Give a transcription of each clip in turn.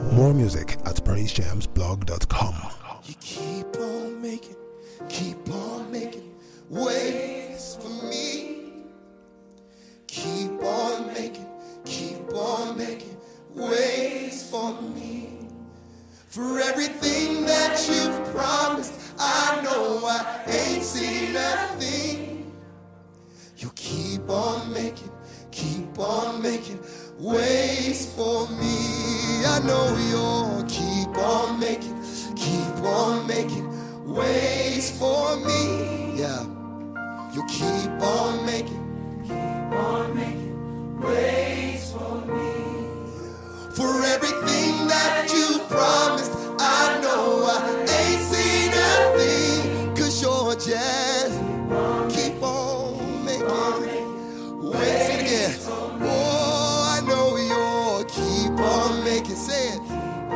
More music at praisejamsblog.com. You keep on making ways for me. Keep on making ways for me. For everything that you've promised, I know I ain't seen nothing. You keep on making ways for me. I know you'll keep on making ways for me. Yeah, you keep on making ways for me. For everything that you promised, I know I ain't seen nothing. 'Cause you're just keep on making ways. Say it again. Oh, I know you'll keep on making. Say it.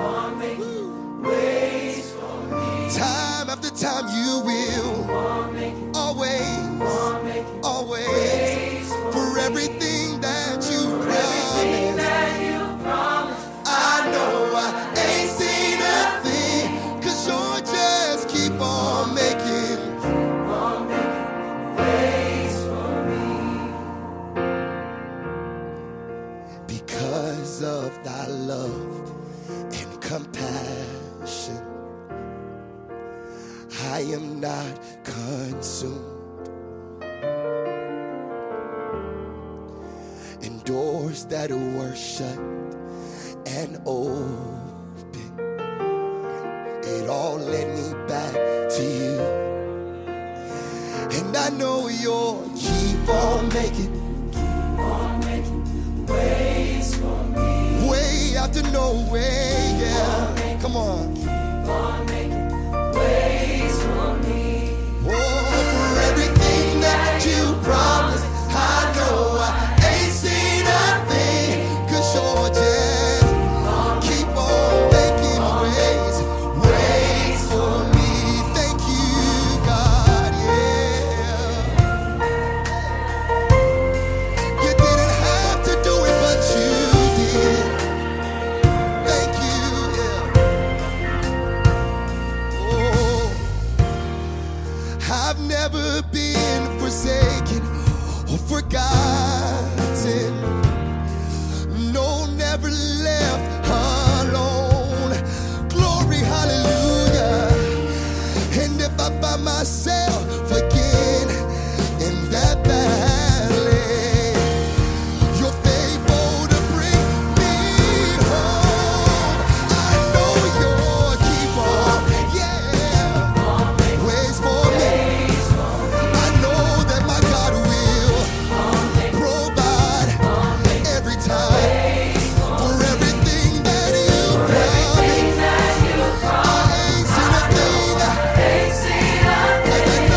Ways for me. Time after time you will. Always. For everything that you promised. I know I ain't seen nothing. 'Cause you're just keep on making ways for me. Because of thy love and compassion, I am not consumed. And doors that were shut and open, it all led me back to you. And I know you'll keep on making ways for me. Way after no way, yeah. Come on. Ways for me. Oh, for everything that you promised, I know I ain't seen nothing. 'Cause you're just keep on making ways for me. Thank you, God, yeah. You didn't have to do it, but you did. Thank you, yeah. Oh, I've never been forsaken or forgotten. No, never left alone. Glory, hallelujah. And if I find myself again in that valley, you're faithful to bring me home. I know you'll keep on, yeah, ways for me. I know that my God will provide every time. For everything that you promised, I ain't seen a thing. 'Cause I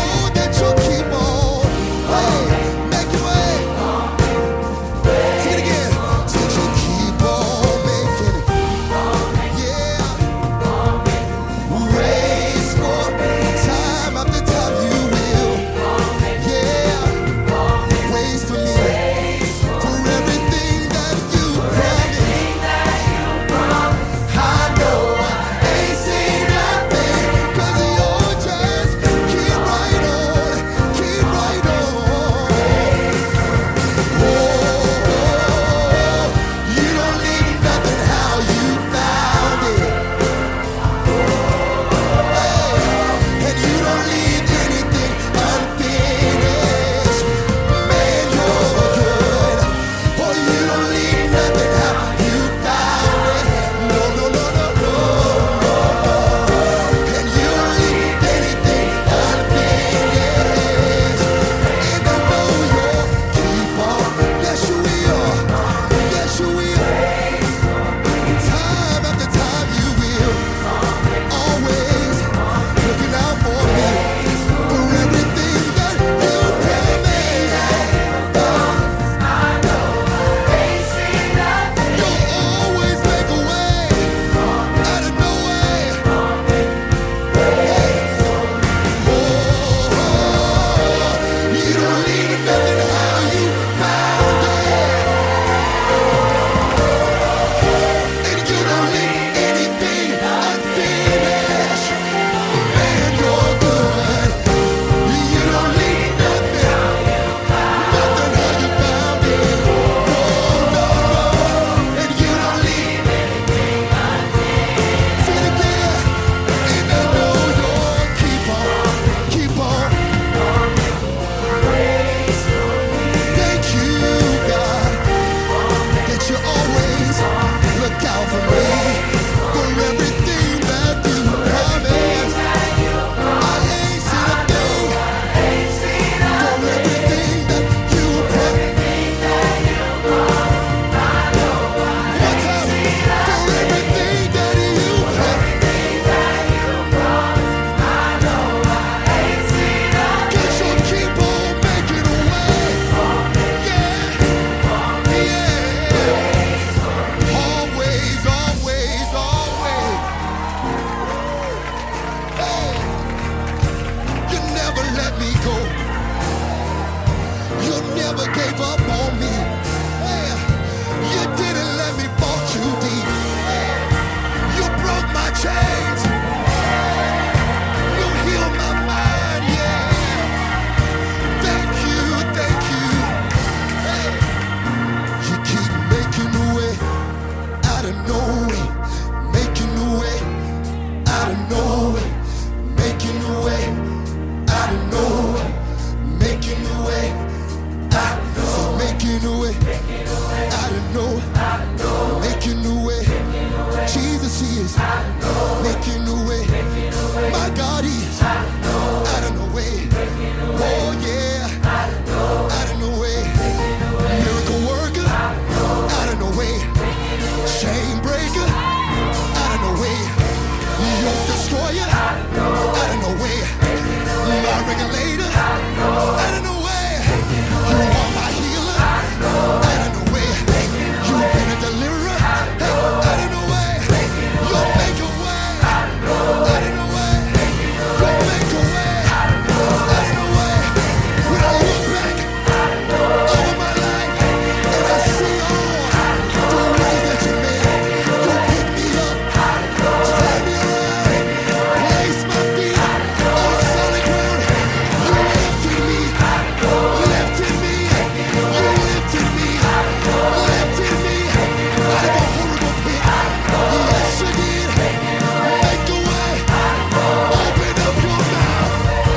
Yes, he is making a way. My God, he is out of no way. Oh yeah, out of no way. Miracle worker, out of no way. Chain breaker, out of no way. Yoke destroyer, out of no way. My regulator, out of no way. You are my healer, out of no way. You've been a deliverer, out of no way. You'll make a way, out of no way. You'll make a way, out of no way. When I look back over my life and I see all the ways that you made, you pick me up, turn me around, place my feet on solid ground. You lifted me, lifted me, you lifted me, lifted me out of a horrible pit. Yes, you did. Make a way, open up your mouth.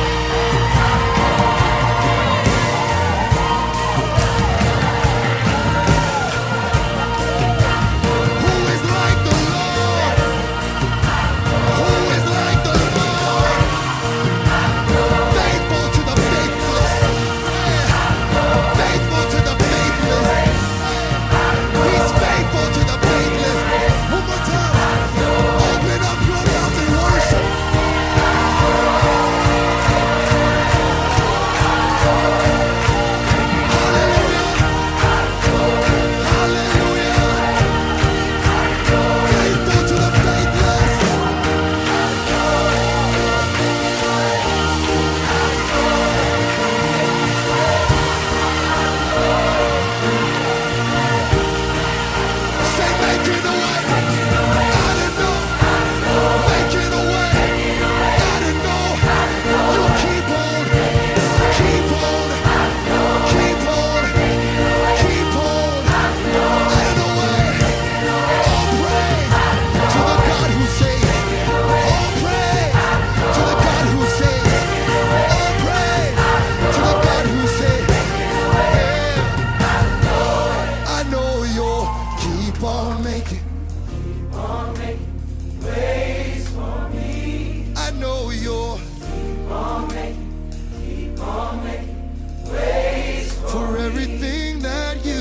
Who is like the Lord? Who is like the Lord? Faithful to the faithless. Faithful to the faithless. He's faithful to the faithless. One more time. Open up your mouth and worship. Hallelujah. Hallelujah. Faithful to the faithless. Say making a way. I don't know. Making a way. I don't know. You keep on. Keep on. Keep on. Keep on. I don't know way. All praise to the God who saves. All praise to the God who saves. All praise to the God who saves. I know you'll keep on making ways for me. I know you'll keep on making ways for everything that you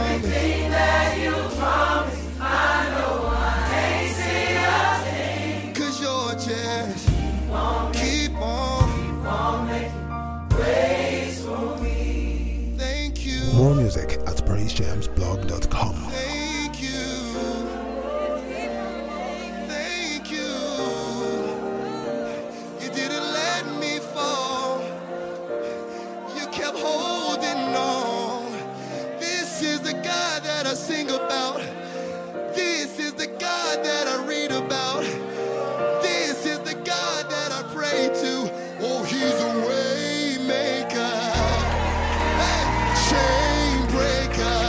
promised. I know I ain't seen a thing. 'Cause you're just keep on making ways for me. Thank you. More music at praisejamsblog.com. Thank you. Thank you. You didn't let me fall. You kept holding on. This is the God that I sing about. This is the God that I read about. This is the God that I pray to. Oh, he's a way maker. Hey, chain breaker.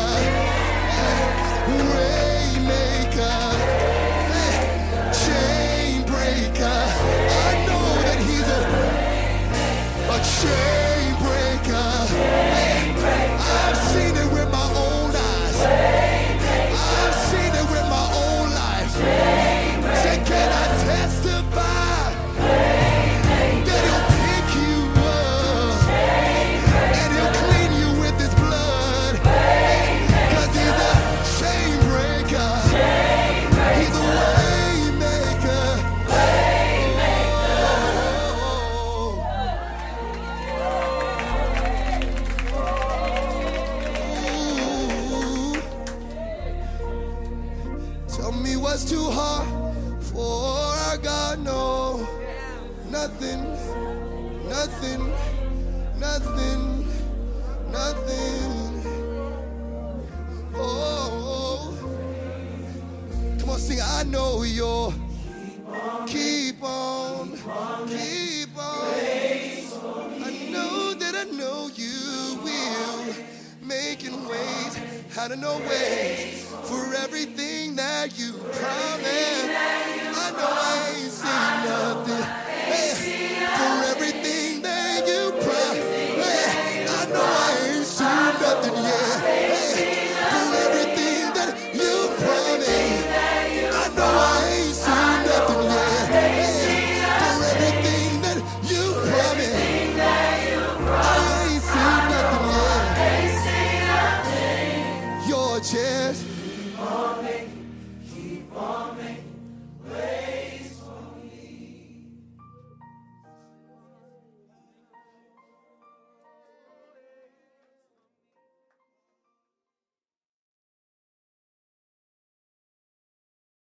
Way maker. Hey, chain breaker. I know that he's a chain breaker. Hey, I've seen it with my own eyes. I've seen it with my own life. Say, can I testify that he'll pick you up and he'll clean you with his blood? 'Cause he's a chain breaker. He's a way maker. Ooh. Tell me what's too hard for our God. No, nothing, nothing, nothing, nothing. Oh, come on, sing. I know you'll keep on, keep on. I know you will, making ways out of no way for everything that you promised.